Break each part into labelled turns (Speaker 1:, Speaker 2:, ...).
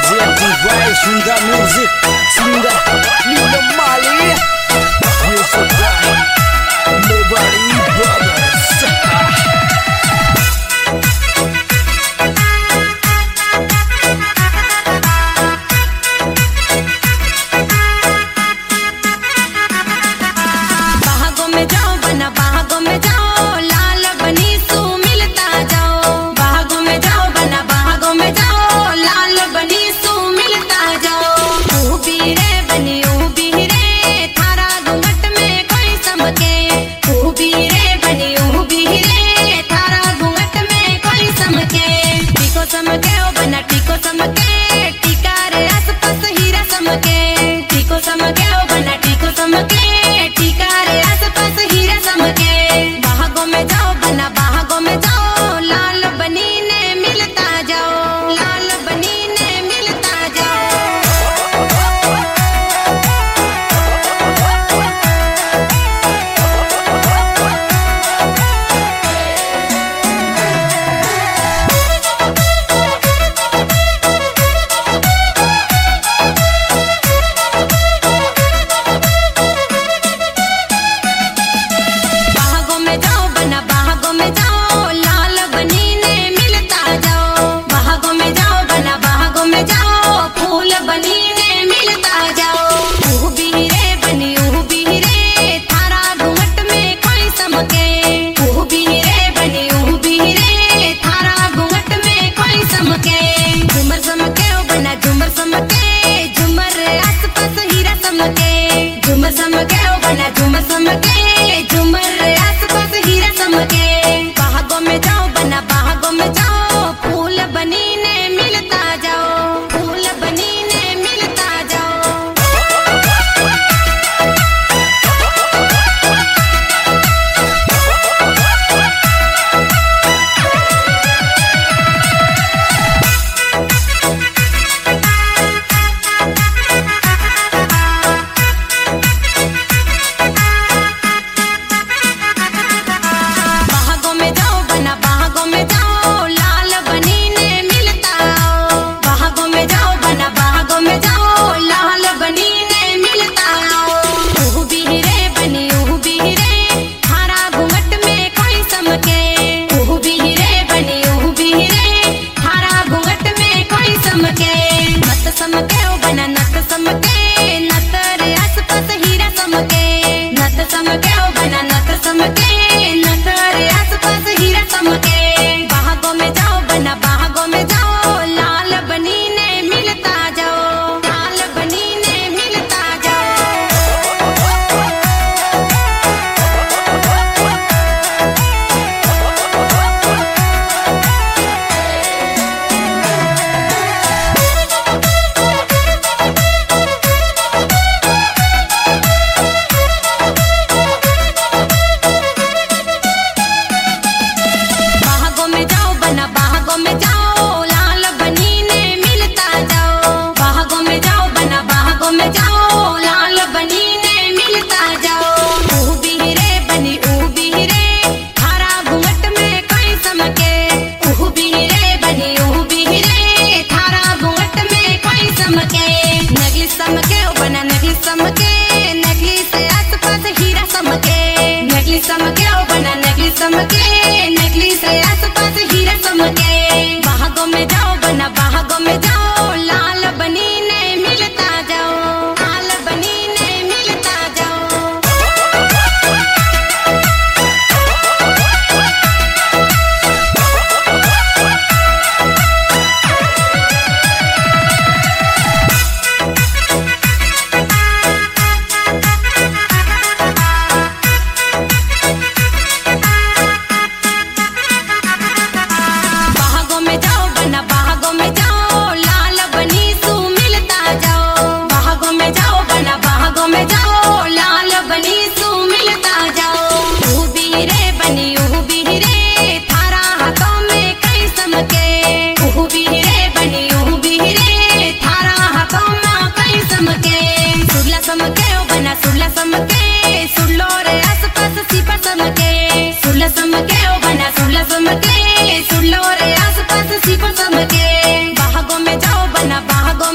Speaker 1: Sunda Music, Sunda Nina Mali, Yusuf Rahim, Nobody Brothers.
Speaker 2: बागों में जाओ बना बागों में जाओ लाल बनी सू मिलता जाओ बागों में जाओ बना बागों में जाओ लाल बनी सू मिलता जाओ ऊबी रे बनी ऊबी रे थारा घूंघट में कोई समके ऊबी रे बनी ऊबी रे थारा घूंघट में कोई समके टीको समके ओ बना टीको समके टीका रे आसपास हीरा समके टीको समके ओ बना टीको समके टीका रे आसपास हीरा समके बागों में जाओ बना बागों में जाओ लाल बनी ने मिलता जाओ लाल बनी ने मिलता जाओ बागों में जाओ बना बागों में जाओ लाल बनी ने मिलता जाओ बागों में जाओ बना बागों में जाओ फूल बनी ने मिलता जाओ ऊबी रे बनी ऊबी रे थारा घूंघट में कोई समके ऊबी रे बनी ऊबी रे थारा घूंघट में कोई समके झुमर समके ओ बना झुमर समके झुमर आसपास हीरा समके झुमर समके ओ बना झुमर समके झुमर आसपास हीरा समके बागों में जाओ बना बागों में जाओ फूल बनी ने मिलता जाओ फूल बनी ने मिलता जाओ बागों में जाओ बना बागों में जाओ लाल बनी ने मिलता आओ बागों में जाओ बना बागों में जाओ लाल बनी ने मिलता आओ ऊबी रे बनी ऊबी रे थारा घूंघट में कोई समके ऊबी रे बनी ऊबी रे थारा घूंघट में कोई समके नत समके ओ बना नत समके नत रे आसपास हीरा समके नत समके ओ बना नत समके नत रे आसपास हीरा समके बागों में जाओ बना बागों में जाओ लाल बनी ने मिलता जाओ लाल बनी ने मिलता बागों में जाओ बना बागों में जाओ लाल बनी ने मिलता जाओ बागों में जाओ बना बागों में जाओ लाल बनी ने मिलता जाओ ऊबी रे बनी ऊबी रे थारा घूंघट में कोई समके ऊबी रे बनी ऊबी रे थारा घूंघट में कोई समके नगली समके ओ बना नगली समके नगली से आसपास हीरा समके नगली समके ओ बना नगली समके नगली से आसपास हीरा समके बागों में जाओ बना बागों में जाओ लाल बनी ने मिलता जाओ लाल बनी ने मिलता जाओ बागों में जाओ बना बागों में जाओ लाल बनी सू मिलता जाओ बागों में जाओ बना बागों में जाओ लाल बनी सू मिलता जाओ ऊबी रे बनी ऊबी रे थारा हाथों में कई समके ऊबी रे बनी ऊबी रे थारा हाथों में कई समके सुरला समके ओ बना सुरला समके सुरलो रे आसपास सीपा समके सुरला समके ओ बना सुरला समके सुरलो रे आसपास सीपा समके बागों में जाओ बना बागों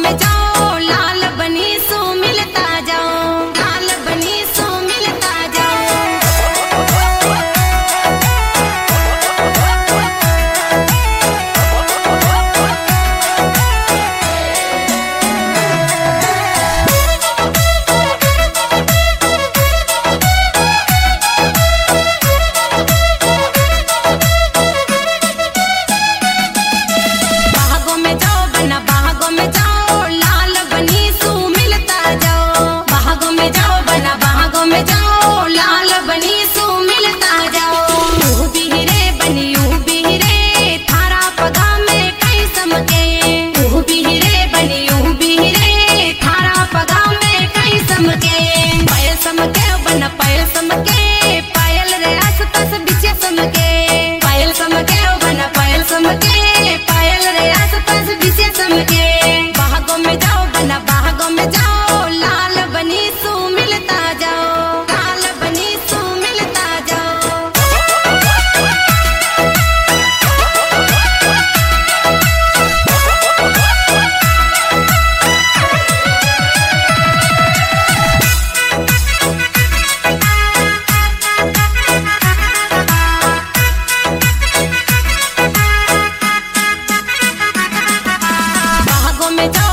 Speaker 2: के बागों में जाओ बना बागों में जाओ लाल बनी सू मिलता जाओ लाल बनी सू मिलता जाओ। बागों में जाओ